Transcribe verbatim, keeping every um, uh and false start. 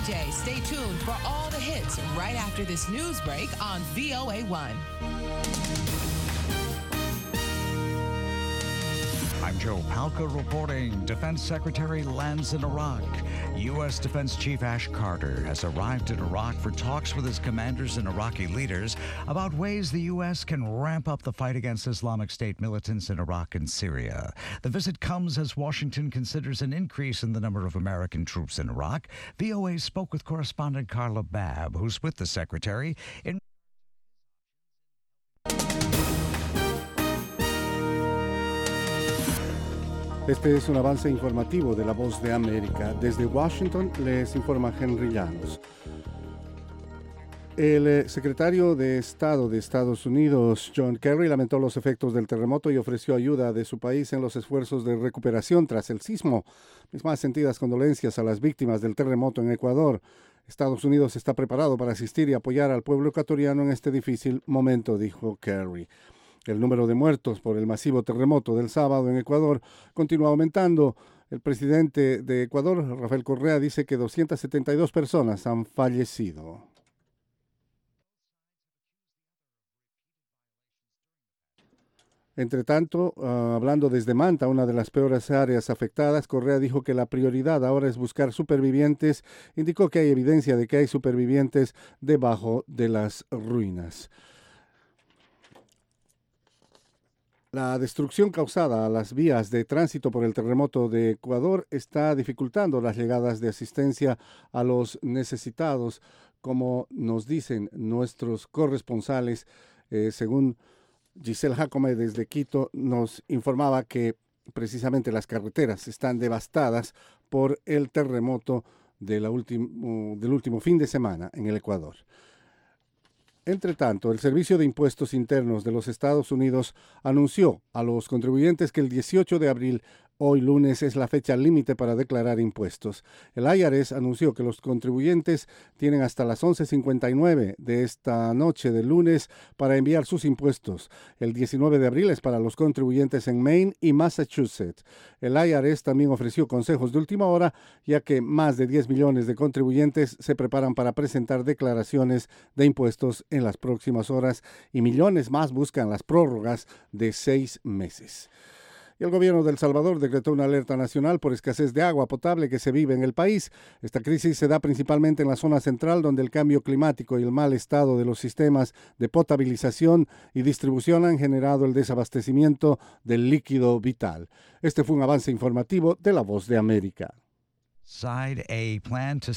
J. Stay tuned for all the hits right after this news break on V O A one. I'm Joe Palca reporting. Defense Secretary lands in Iraq. U S. Defense Chief Ash Carter has arrived in Iraq for talks with his commanders and Iraqi leaders about ways the U S can ramp up the fight against Islamic State militants in Iraq and Syria. The visit comes as Washington considers an increase in the number of American troops in Iraq. V O A spoke with correspondent Carla Babb, who's with the Secretary in Este es un avance informativo de La Voz de América. Desde Washington les informa Henry Llanos. El secretario de Estado de Estados Unidos, John Kerry, lamentó los efectos del terremoto y ofreció ayuda de su país en los esfuerzos de recuperación tras el sismo. Mis más sentidas condolencias a las víctimas del terremoto en Ecuador. Estados Unidos está preparado para asistir y apoyar al pueblo ecuatoriano en este difícil momento, dijo Kerry. El número de muertos por el masivo terremoto del sábado en Ecuador continúa aumentando. El presidente de Ecuador, Rafael Correa, dice que doscientas setenta y dos personas han fallecido. Entre tanto, uh, hablando desde Manta, una de las peores áreas afectadas, Correa dijo que la prioridad ahora es buscar supervivientes. Indicó que hay evidencia de que hay supervivientes debajo de las ruinas. La destrucción causada a las vías de tránsito por el terremoto de Ecuador está dificultando las llegadas de asistencia a los necesitados, como nos dicen nuestros corresponsales. Eh, según Giselle Jacome desde Quito, nos informaba que precisamente las carreteras están devastadas por el terremoto de la último, del último fin de semana en el Ecuador. Entre tanto, el Servicio de Impuestos Internos de los Estados Unidos anunció a los contribuyentes que el dieciocho de abril, hoy lunes, es la fecha límite para declarar impuestos. El I R S anunció que los contribuyentes tienen hasta las once cincuenta y nueve de esta noche de lunes para enviar sus impuestos. El diecinueve de abril es para los contribuyentes en Maine y Massachusetts. El I R S también ofreció consejos de última hora, ya que más de diez millones de contribuyentes se preparan para presentar declaraciones de impuestos en las próximas horas y millones más buscan las prórrogas de seis meses. Y el gobierno de El Salvador decretó una alerta nacional por escasez de agua potable que se vive en el país. Esta crisis se da principalmente en la zona central, donde el cambio climático y el mal estado de los sistemas de potabilización y distribución han generado el desabastecimiento del líquido vital. Este fue un avance informativo de La Voz de América. Side A plan to